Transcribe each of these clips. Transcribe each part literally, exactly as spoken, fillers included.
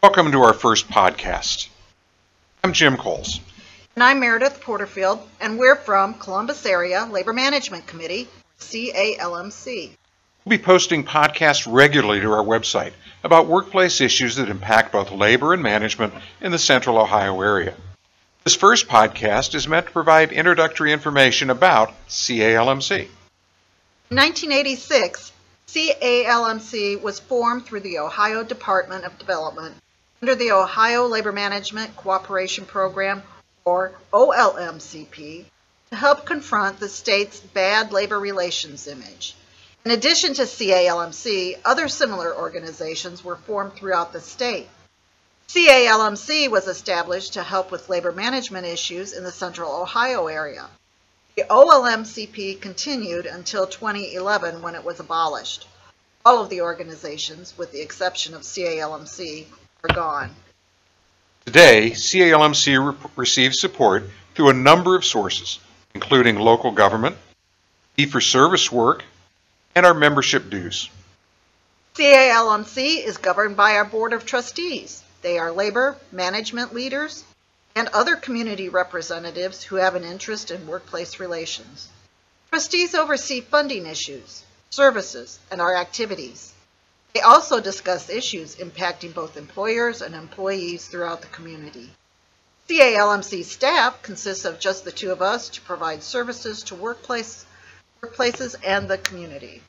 Welcome to our first podcast. I'm Jim Coles. And I'm Meredith Porterfield, and we're from Columbus Area Labor Management Committee, C A L M C. We'll be posting podcasts regularly to our website about workplace issues that impact both labor and management in the Central Ohio area. This first podcast is meant to provide introductory information about C A L M C. In nineteen eighty-six, C A L M C was formed through the Ohio Department of Development under the Ohio Labor Management Cooperation Program, or O L M C P, to help confront the state's bad labor relations image. In addition to C A L M C, other similar organizations were formed throughout the state. C A L M C was established to help with labor management issues in the Central Ohio area. The O L M C P continued until twenty eleven when it was abolished. All of the organizations, with the exception of C A L M C, are gone. Today, C A L M C re- receives support through a number of sources, including local government, fee-for-service work, and our membership dues. C A L M C is governed by our Board of Trustees. They are labor management leaders and other community representatives who have an interest in workplace relations. Trustees oversee funding issues, services, and our activities. They also discuss issues impacting both employers and employees throughout the community. C A L M C staff consists of just the two of us to provide services to workplace, workplaces and the community.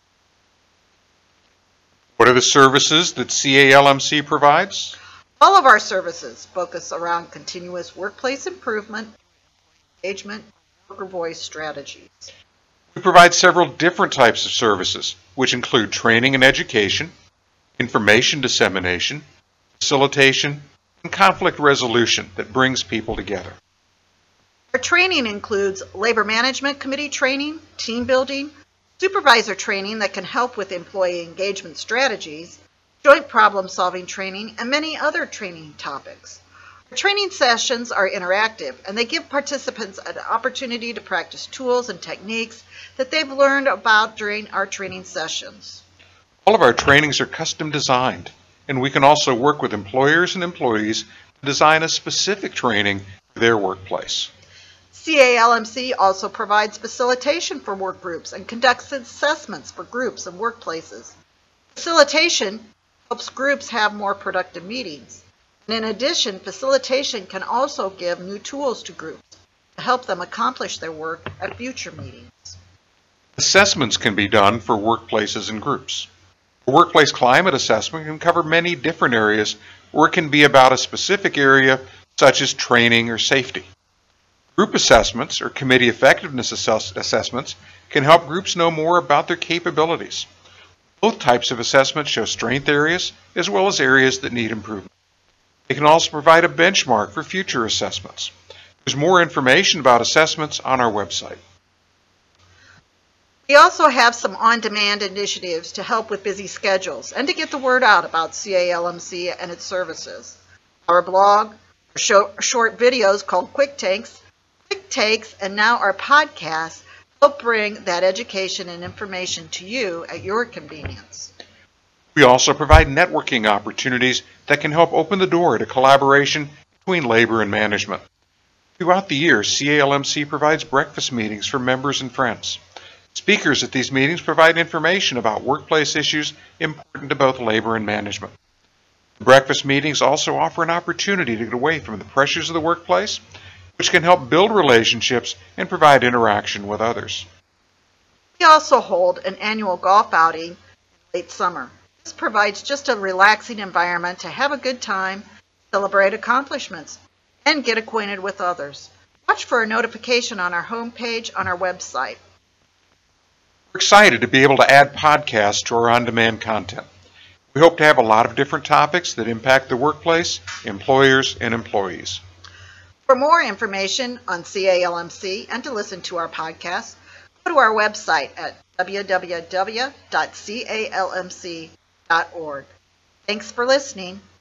What are the services that C A L M C provides? All of our services focus around continuous workplace improvement, engagement, and worker voice strategies. We provide several different types of services, which include training and education, information dissemination, facilitation, and conflict resolution that brings people together. Our training includes labor management committee training, team building, supervisor training that can help with employee engagement strategies, joint problem-solving training, and many other training topics. Our training sessions are interactive, and they give participants an opportunity to practice tools and techniques that they've learned about during our training sessions. All of our trainings are custom designed, and we can also work with employers and employees to design a specific training for their workplace. C A L M C also provides facilitation for work groups and conducts assessments for groups and workplaces. Facilitation helps groups have more productive meetings. And in addition, facilitation can also give new tools to groups to help them accomplish their work at future meetings. Assessments can be done for workplaces and groups. A workplace climate assessment can cover many different areas, or it can be about a specific area such as training or safety. Group assessments or committee effectiveness assess- assessments can help groups know more about their capabilities. Both types of assessments show strength areas as well as areas that need improvement. They can also provide a benchmark for future assessments. There's more information about assessments on our website. We also have some on-demand initiatives to help with busy schedules and to get the word out about C A L M C and its services. Our blog, our show, short videos called Quick Takes, Quick Takes, and now our podcast help bring that education and information to you at your convenience. We also provide networking opportunities that can help open the door to collaboration between labor and management. Throughout the year, C A L M C provides breakfast meetings for members and friends. Speakers at these meetings provide information about workplace issues important to both labor and management. The breakfast meetings also offer an opportunity to get away from the pressures of the workplace, which can help build relationships and provide interaction with others. We also hold an annual golf outing in late summer. This provides just a relaxing environment to have a good time, celebrate accomplishments, and get acquainted with others. Watch for a notification on our homepage on our website. We're excited to be able to add podcasts to our on-demand content. We hope to have a lot of different topics that impact the workplace, employers, and employees. For more information on C A L M C and to listen to our podcast, go to our website at w w w dot c a l m c dot org. Thanks for listening.